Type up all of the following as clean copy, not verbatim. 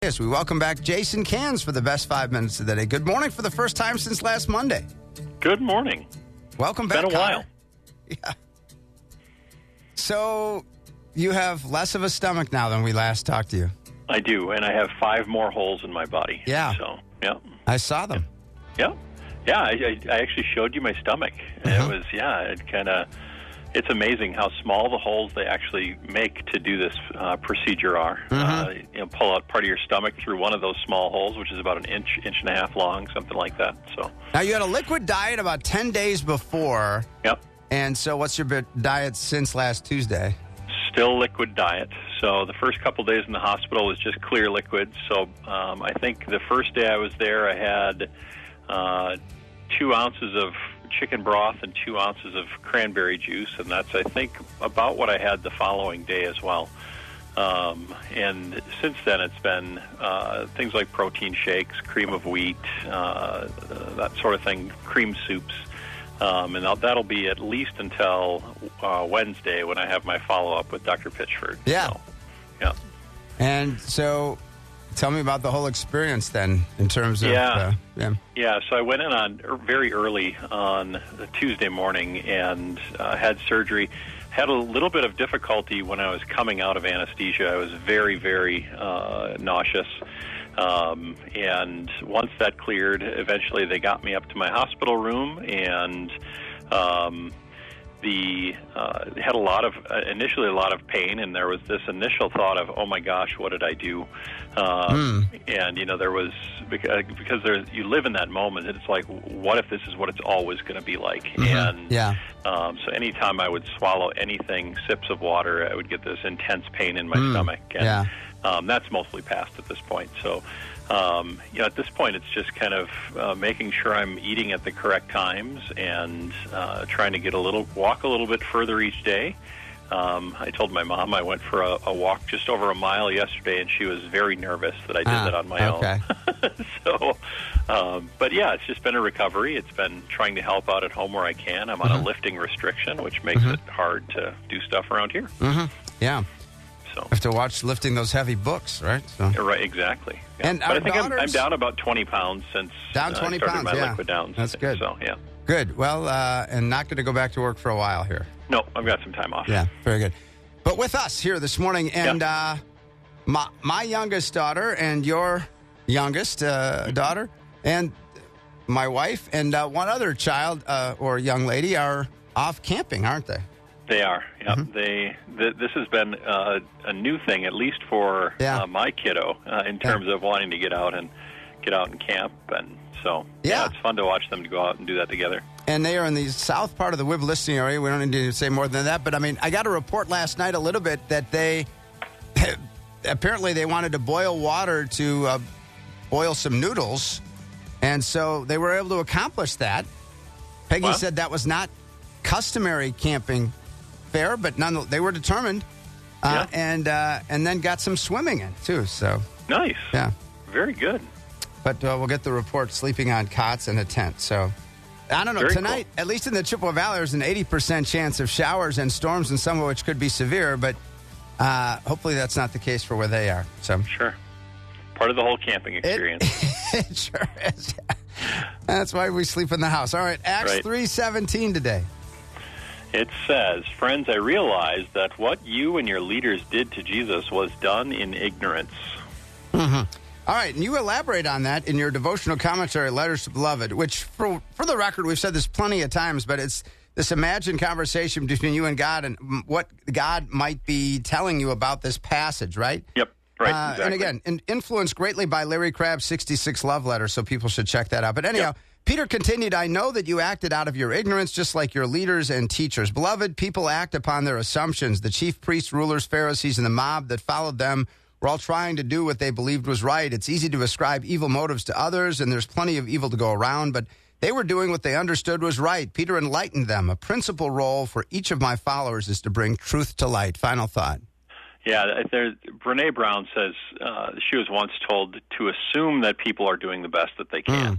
Yes, we welcome back Jason Cans for the best 5 minutes of the day. Good morning for the first time since last Monday. Good morning. Welcome back. It's been a while. Yeah. So you have less of a stomach now than we last talked to you. I do, and I have 5 more holes in my body. Yeah. So, yeah. I saw them. Yeah. Yeah, I actually showed you my stomach. And it was, it's amazing how small the holes they actually make to do this procedure are. Pull out part of your stomach through one of those small holes, which is about an inch and a half long, something like that. So now you had a liquid diet about 10 days before. Yep. And so what's your diet since last Tuesday? Still liquid diet. So the first couple days in the hospital was just clear liquids. So I think the first day I was there, I had 2 ounces of chicken broth and 2 ounces of cranberry juice, and that's, I think, about what I had the following day as well. And since then, it's been things like protein shakes, cream of wheat, that sort of thing, cream soups. And that'll be at least until Wednesday when I have my follow-up with Dr. Pitchford. Yeah. So, yeah. And so tell me about the whole experience then in terms of... Yeah, so I went in on very early on Tuesday morning and had surgery. Had a little bit of difficulty when I was coming out of anesthesia. I was very, very nauseous. And once that cleared, eventually they got me up to my hospital room, and had initially a lot of pain, and there was this initial thought of, oh my gosh, what did I do? And there was, because you live in that moment, it's like, what if this is what it's always going to be like? And so anytime I would swallow anything, sips of water, I would get this intense pain in my stomach. And that's mostly past at this point. So at this point, it's just kind of making sure I'm eating at the correct times and trying to walk a little bit further each day. I told my mom I went for a walk just over a mile yesterday, and she was very nervous that I did that on my own. So, but yeah, it's just been a recovery. It's been trying to help out at home where I can. I'm on a lifting restriction, which makes it hard to do stuff around here. Yeah. So have to watch lifting those heavy books, right? So. Right, exactly. Yeah. And but I think I'm down about 20 pounds since down 20 I started pounds, my liquid downs. That's good. So, yeah. Good. Well, and not going to go back to work for a while here. No, I've got some time off. Yeah, very good. But with us here this morning, and my youngest daughter and your youngest daughter and my wife and one other child or young lady are off camping, aren't they? They are. Yeah. This has been a new thing, at least for my kiddo, in terms of wanting to get out and camp, and so it's fun to watch them go out and do that together. And they are in the south part of the Wibb listening area. We don't need to say more than that, but I mean, I got a report last night a little bit that they apparently they wanted to boil water to boil some noodles, and so they were able to accomplish that. Peggy said that was not customary camping fare, but they were determined, and then got some swimming in too. So nice, yeah, very good. But we'll get the report sleeping on cots in a tent. So I don't know. Very tonight, cool. At least in the Chippewa Valley, there's an 80% chance of showers and storms, and some of which could be severe. But hopefully, that's not the case for where they are. So sure, part of the whole camping experience. It sure is. That's why we sleep in the house. All right, Acts 3:17 today. It says, "Friends, I realize that what you and your leaders did to Jesus was done in ignorance." All right, and you elaborate on that in your devotional commentary, Letters to Beloved, which, for the record, we've said this plenty of times, but it's this imagined conversation between you and God and what God might be telling you about this passage, right? Yep, right, exactly. And again, influenced greatly by Larry Crabb's 66 Love Letters, so people should check that out. But anyhow, Peter continued, "I know that you acted out of your ignorance, just like your leaders and teachers. Beloved, people act upon their assumptions. The chief priests, rulers, Pharisees, and the mob that followed them were all trying to do what they believed was right. It's easy to ascribe evil motives to others, and there's plenty of evil to go around, but they were doing what they understood was right. Peter enlightened them. A principal role for each of my followers is to bring truth to light." Final thought. Yeah, Brene Brown says she was once told to assume that people are doing the best that they can.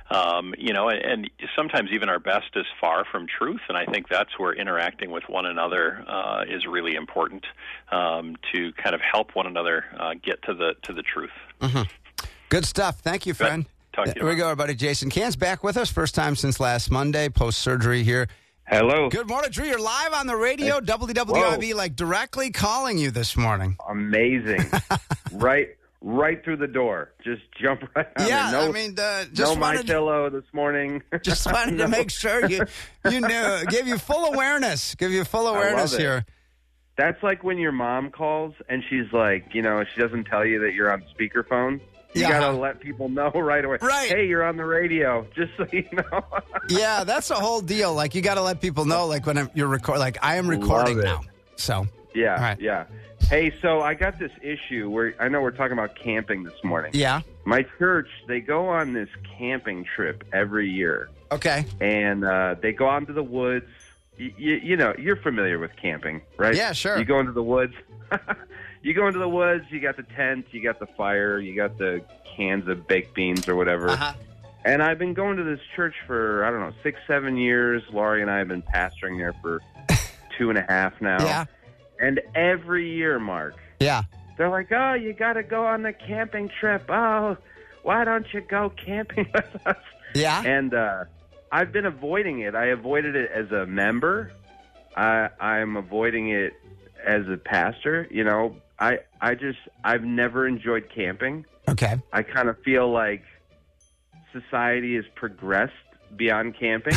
And sometimes even our best is far from truth, and I think that's where interacting with one another is really important to kind of help one another get to the truth. Good stuff. Thank you, friend. Talk to you Here we go, our buddy Jason Cahn's back with us. First time since last Monday, post-surgery here. Hello. Good morning, Drew. You're live on the radio, WWIB, like directly calling you this morning. Amazing. right through the door. Just jump right on Yeah, there. I mean, just my pillow this morning. Just wanted to make sure you knew, give you full awareness. Give you full awareness here. That's like when your mom calls and she's like, she doesn't tell you that you're on speakerphone. You got to let people know right away. Right. Hey, you're on the radio, just so you know. Yeah, that's a whole deal. Like, you got to let people know, like, when you're recording. Like, I am recording now. So, yeah, all right. Yeah. Hey, so I got this issue where I know we're talking about camping this morning. Yeah. My church, they go on this camping trip every year. Okay. And they go out into the woods. You're familiar with camping, right? Yeah, sure. You go into the woods. You go into the woods, you got the tent, you got the fire, you got the cans of baked beans or whatever. Uh-huh. And I've been going to this church for, 6-7 years. Laurie and I have been pastoring there for 2.5 now. Yeah. And every year, Mark, Yeah. they're like, oh, you got to go on the camping trip. Oh, why don't you go camping with us? Yeah. And I've been avoiding it. I avoided it as a member. I'm avoiding it as a pastor. I've never enjoyed camping. Okay. I kind of feel like society has progressed beyond camping.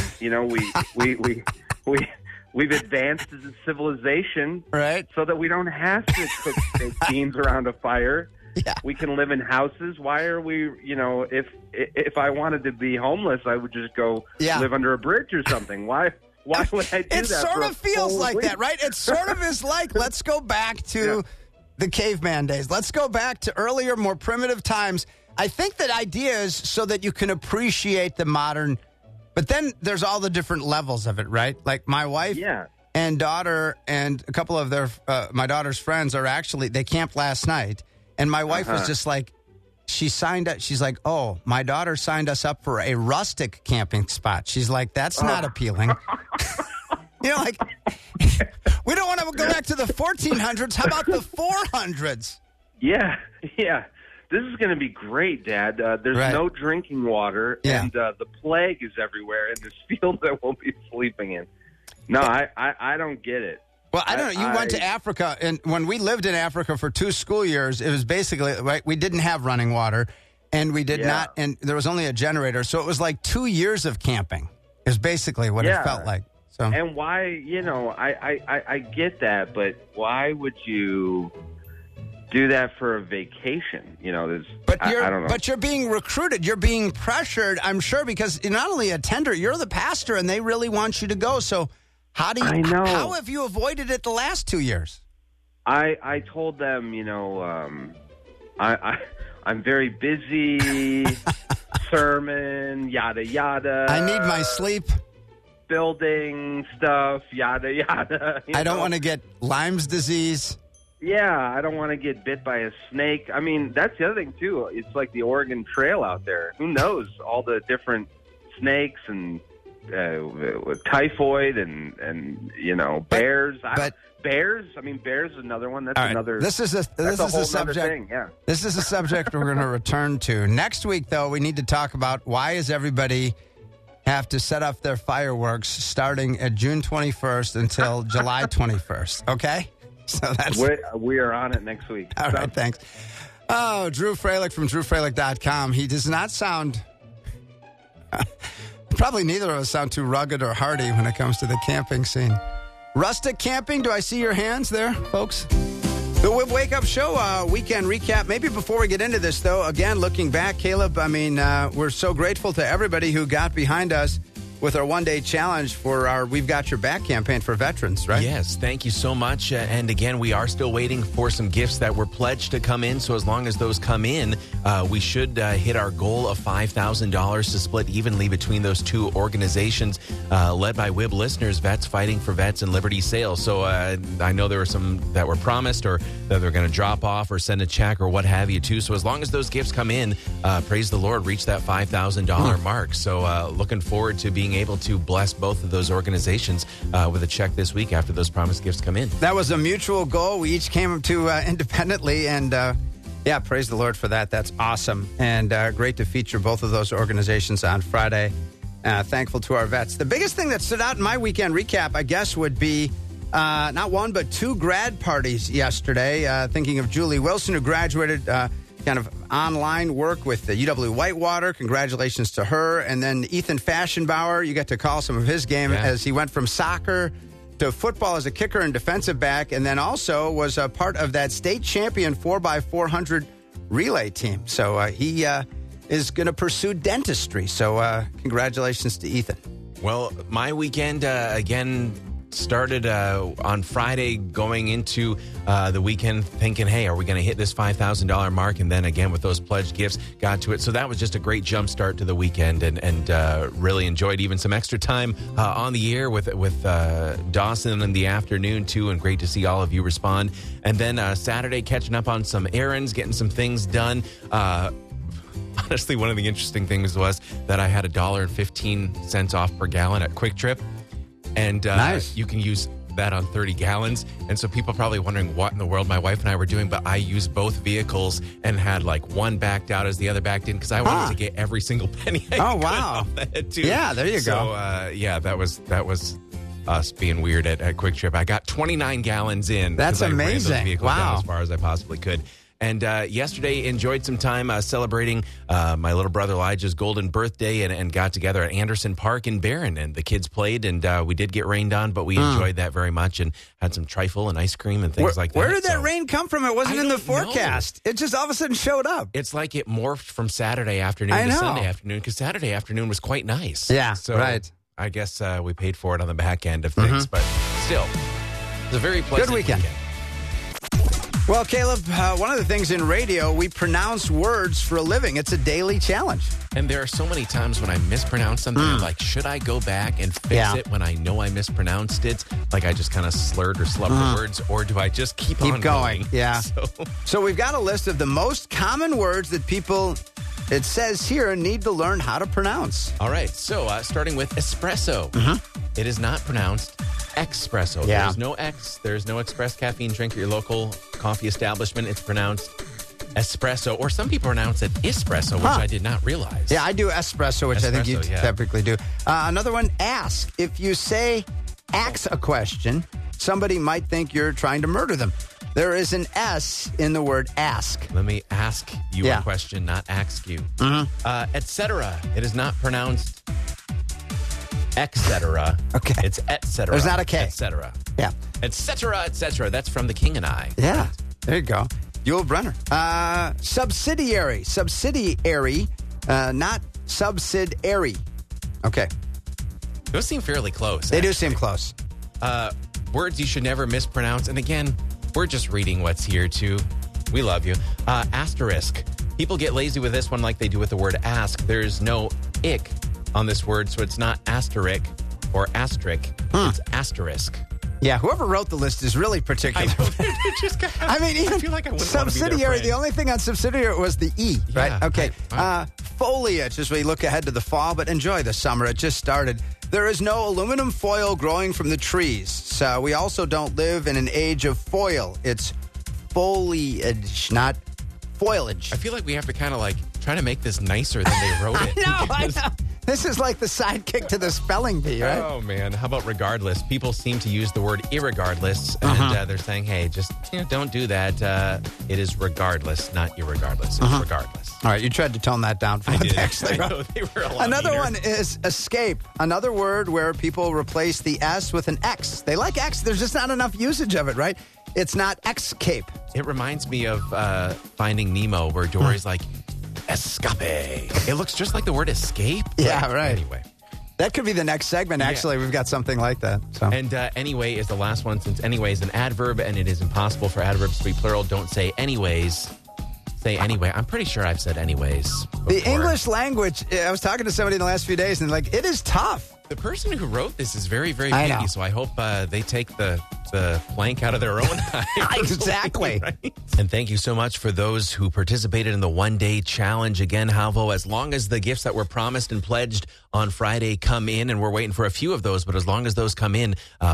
We've advanced as a civilization, Right. so that we don't have to cook baked beans around a fire. Yeah. We can live in houses. Why are we, if I wanted to be homeless, I would just go live under a bridge or something. Why would I do that? It sort of feels like that, right? It sort of is like, let's go back to the caveman days. Let's go back to earlier, more primitive times. I think that idea is so that you can appreciate the modern, but then there's all the different levels of it, right? Like my wife and daughter and a couple of my daughter's friends they camped last night. And my wife was just like, she's like, oh, my daughter signed us up for a rustic camping spot. She's like, that's not appealing. Like, we don't want to go back to the 1400s. How about the 400s? Yeah. This is going to be great, Dad. There's no drinking water, and the plague is everywhere in this field that we'll be sleeping in. No, I don't get it. Well, I don't know. You went to Africa, and when we lived in Africa for 2 school years, it was basically, right, we didn't have running water, and we did not, and there was only a generator, so it was like 2 years of camping is basically what it felt like. So. And why, I get that, but why would you do that for a vacation? I don't know. But you're being recruited. You're being pressured, I'm sure, because you're not only a tender, you're the pastor, and they really want you to go, so... How have you avoided it the last 2 years? I told them, I'm very busy, sermon, yada, yada. I need my sleep. Building stuff, yada, yada. I don't want to get Lyme's disease. Yeah, I don't want to get bit by a snake. I mean, that's the other thing, too. It's like the Oregon Trail out there. Who knows all the different snakes and... typhoid and bears. Bears. I mean, bears is another one. That's another. This is a subject. Thing, yeah. This is a subject we're going to return to next week. Though we need to talk about why does everybody have to set up their fireworks starting at June 21st until July 21st. Okay, so we are on it next week. All right, thanks. Oh, Drew Froelich from DrewFroelich.com. He does not sound. Probably neither of us sound too rugged or hardy when it comes to the camping scene. Rustic camping, do I see your hands there, folks? The Wake Up Show weekend recap. Maybe before we get into this, though, again, looking back, Caleb, I mean, we're so grateful to everybody who got behind us with our one-day challenge for our We've Got Your Back campaign for veterans, right? Yes, thank you so much. And again, we are still waiting for some gifts that were pledged to come in. So as long as those come in, we should hit our goal of $5,000 to split evenly between those two organizations led by WIB listeners, Vets Fighting for Vets and Liberty Sales. So I know there were some that were promised or that they're going to drop off or send a check or what have you, too. So as long as those gifts come in, praise the Lord, reach that $5,000 mark. So looking forward to being able to bless both of those organizations with a check this week after those promised gifts come in. That was a mutual goal. We each came to independently, and Yeah, praise the Lord for that. That's awesome. And great to feature both of those organizations on Friday. Thankful to our vets. The biggest thing that stood out in my weekend recap, I guess, would be not one, but 2 grad parties yesterday. Thinking of Julie Wilson, who graduated kind of online work with the UW Whitewater. Congratulations to her. And then Ethan Fashionbauer, you got to call some of his game as he went from soccer to football as a kicker and defensive back, and then also was a part of that state champion 4x400 relay team. So he is going to pursue dentistry. So congratulations to Ethan. Well, my weekend, again, started on Friday going into the weekend thinking, hey, are we going to hit this $5,000 mark? And then again with those pledged gifts, got to it. So that was just a great jump start to the weekend and really enjoyed even some extra time on the air with Dawson in the afternoon too. And great to see all of you respond. And then Saturday catching up on some errands, getting some things done. Honestly, one of the interesting things was that I had $1.15 off per gallon at Quick Trip. And nice. You can use that on 30 gallons. And so people are probably wondering what in the world my wife and I were doing, but I used both vehicles and had like one backed out as the other backed in because I wanted to get every single penny I could off that too. Yeah, there you go. So, that was us being weird at Quick Trip. I got 29 gallons in. That's amazing. I ran those vehicles down wow. as far as I possibly could. And yesterday, enjoyed some time celebrating my little brother Elijah's golden birthday and got together at Anderson Park in Barron. And the kids played, and we did get rained on, but we enjoyed that very much and had some trifle and ice cream and things like that. Where did that rain come from? It wasn't in the forecast. It just all of a sudden showed up. It's like it morphed from Saturday afternoon to Sunday afternoon because Saturday afternoon was quite nice. Yeah, so right. I guess we paid for it on the back end of things, but still, it's a very pleasant good weekend. Well, Caleb, one of the things in radio, we pronounce words for a living. It's a daily challenge. And there are so many times when I mispronounce something, I'm like, should I go back and fix it when I know I mispronounced it? Like I just kind of slurred or slubbed the words, or do I just keep on going? Yeah. So we've got a list of the most common words that people, it says here, need to learn how to pronounce. All right. So starting with espresso. It is not pronounced espresso. Yeah. There's no X. There's no express caffeine drink at your local coffee establishment. It's pronounced espresso, or some people pronounce it espresso, which I did not realize. Yeah, I do espresso, which I think you typically do. Another one, ask. If you say ask a question, somebody might think you're trying to murder them. There is an S in the word ask. Let me ask you a question, not ask you. Etc. It is not pronounced etc. Okay. It's etc. There's not a K. Etc. Yeah. Etc. Etc. That's from The King and I. Yeah. There you go. Yul Brynner. Subsidiary. Subsidiary, not subsidiary. Okay. Those seem fairly close. They do seem close. Words you should never mispronounce. And again, we're just reading what's here, too. We love you. Asterisk. People get lazy with this one like they do with the word ask. There's no ick on this word, so it's not asterisk or asterisk. It's asterisk. Yeah, whoever wrote the list is really particular. I mean, even I feel like I wouldn't subsidiary, the only thing on subsidiary was the E, right? Yeah, Okay. Foliage as we look ahead to the fall, but enjoy the summer. It just started. There is no aluminum foil growing from the trees. So we also don't live in an age of foil. It's foliage, not foliage. I feel like we have to kind of like try to make this nicer than they wrote it. I know. This is like the sidekick to the spelling bee, right? Oh, man. How about regardless? People seem to use the word irregardless, and they're saying, hey, just don't do that. It is regardless, not irregardless. It's regardless. All right, you tried to tone that down. I did. I know, they were a lot Another meaner. one is escape. Another word where people replace the S with an X. They like X. There's just not enough usage of it, right? It's not escape. It reminds me of Finding Nemo, where Dory's like, escape. It looks just like the word escape. Yeah, right. Anyway. That could be the next segment. Actually, we've got something like that. So. And anyway is the last one, since anyway is an adverb, and it is impossible for adverbs to be plural. Don't say anyways. Say anyway. I'm pretty sure I've said anyways before. The English language, I was talking to somebody in the last few days, and like, it is tough. The person who wrote this is very, very I picky, know. so I hope they take the plank out of their own eye. Exactly. Right? And thank you so much for those who participated in the one-day challenge. Again, Halvo, as long as the gifts that were promised and pledged on Friday come in, and we're waiting for a few of those, but as long as those come in,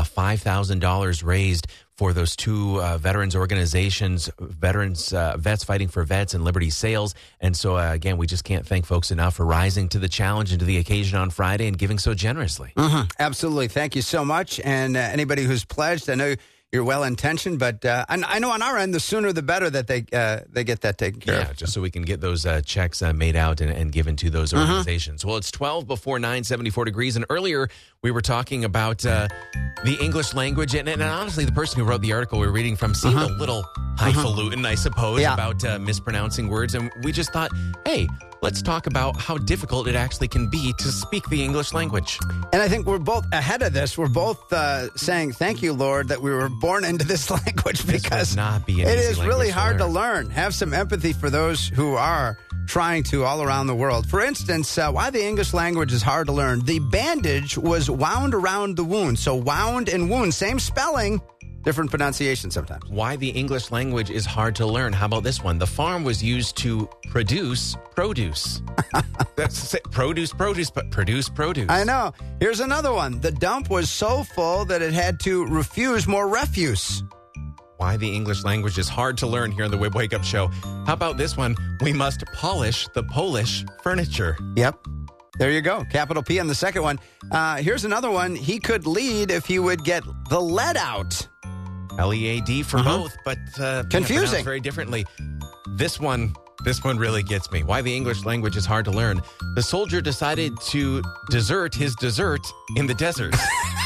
$5,000 raised for those two veterans organizations, Vets Fighting for Vets and Liberty Sales. And so, again, we just can't thank folks enough for rising to the challenge and to the occasion on Friday and giving so generously. Mm-hmm. Absolutely. Thank you so much. And anybody who's pledged, I know you're well-intentioned, but I know on our end, the sooner the better that they get that taken care of. Yeah, just so we can get those checks made out and given to those organizations. Well, it's 12 before 9, 74 degrees. And earlier, we were talking about the English language. And honestly, the person who wrote the article we were reading from seemed a little highfalutin, I suppose, about mispronouncing words. And we just thought, hey, let's talk about how difficult it actually can be to speak the English language. And I think we're both ahead of this. We're both saying, thank you, Lord, that we were born into this language, because would not be an it easy is really language to hard to learn. learn. Have some empathy for those who are trying to all around the world. For instance, why the English language is hard to learn. The bandage was wound around the wound. So wound and wound, same spelling, different pronunciation sometimes. Why the English language is hard to learn. How about this one? The farm was used to produce produce. That's produce, but produce produce. I know. Here's another one. The dump was so full that it had to refuse more refuse. Why the English language is hard to learn here on the Wib Wake Up Show. How about this one? We must polish the Polish furniture. Yep. There you go. Capital P on the second one. Here's another one. He could lead if he would get the lead out. LEAD for both, but confusing. Pronounced very differently. This one really gets me. Why the English language is hard to learn. The soldier decided to desert his dessert in the desert.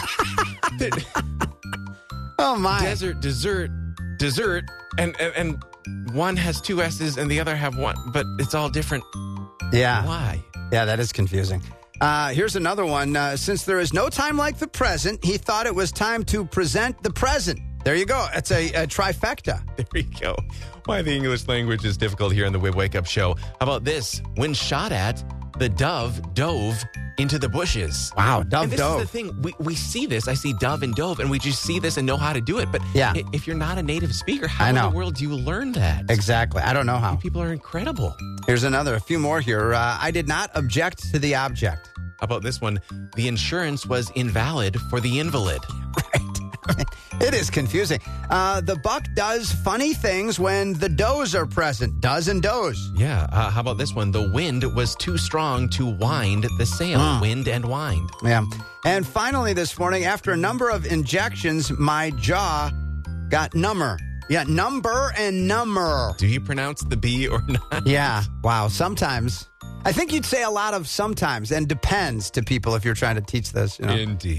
Oh, my. Dessert, and one has two S's and the other have one, but it's all different. Yeah. Why? Yeah, that is confusing. Here's another one. Since there is no time like the present, he thought it was time to present the present. There you go. It's a trifecta. There you go. Why the English language is difficult here on the Wib Wake Up Show. How about this? When shot at, the dove dove into the bushes. Wow, dove and this dove. is the thing. We see this. I see dove and dove, and we just see this and know how to do it. But if you're not a native speaker, how in the world do you learn that? Exactly. I don't know how. People are incredible. Here's a few more here. I did not object to the object. How about this one? The insurance was invalid for the invalid. Right. It is confusing. The buck does funny things when the does are present. Does and does. Yeah. How about this one? The wind was too strong to wind the sail. Wind and wind. Yeah. And finally this morning, after a number of injections, my jaw got number. Yeah, number and number. Do you pronounce the B or not? Yeah. Wow. Sometimes. I think you'd say a lot of sometimes and depends to people if you're trying to teach this. Indeed.